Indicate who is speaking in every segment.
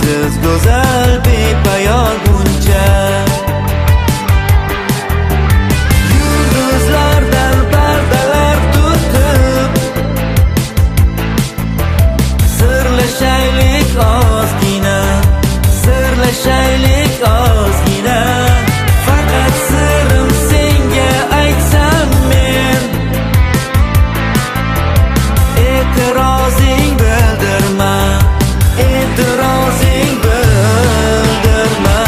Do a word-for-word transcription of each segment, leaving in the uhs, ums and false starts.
Speaker 1: cheksiz go'zal bepoyon buncha. Yulduzlardan pardalar tutib sirlashaylik ozgina, sirlashaylik ozgina. Faqat sirim senga aytsam men, e'tirozing bildirma, e'tirozing bildirma.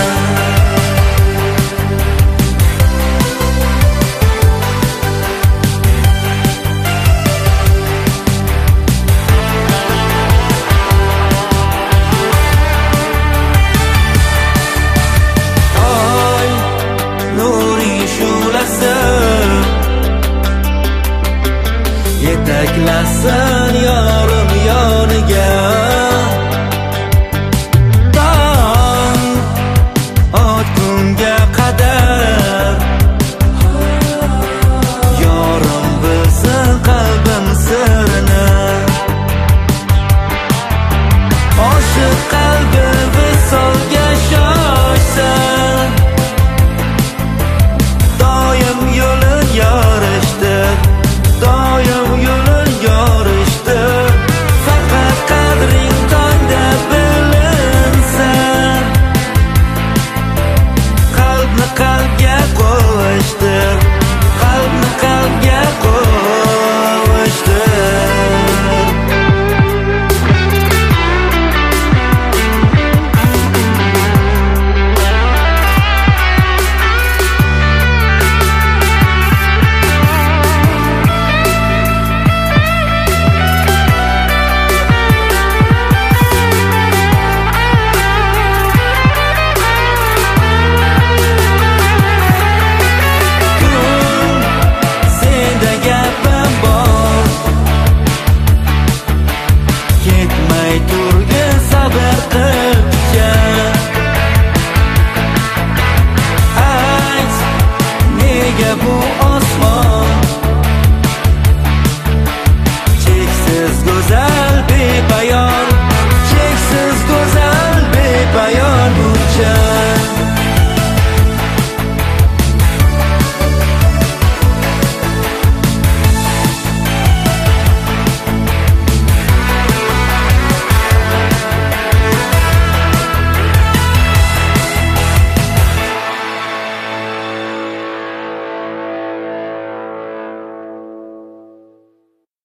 Speaker 1: Oy nuriy shu'lasi yetaklasin yorim yoniga. Tong otgunga qadar yorim bilsin qalbim sirini. Oshiq qalbi visolga shoshsin, doim yo'lin yorishtir, doim yo'lin yorishtir. Faqat qadring tongda bilinsin, qalbni qalbga qo'shtir, qalbni qalbga qo'shtir. Senda gapim bor, ketmay turgin sabr qil.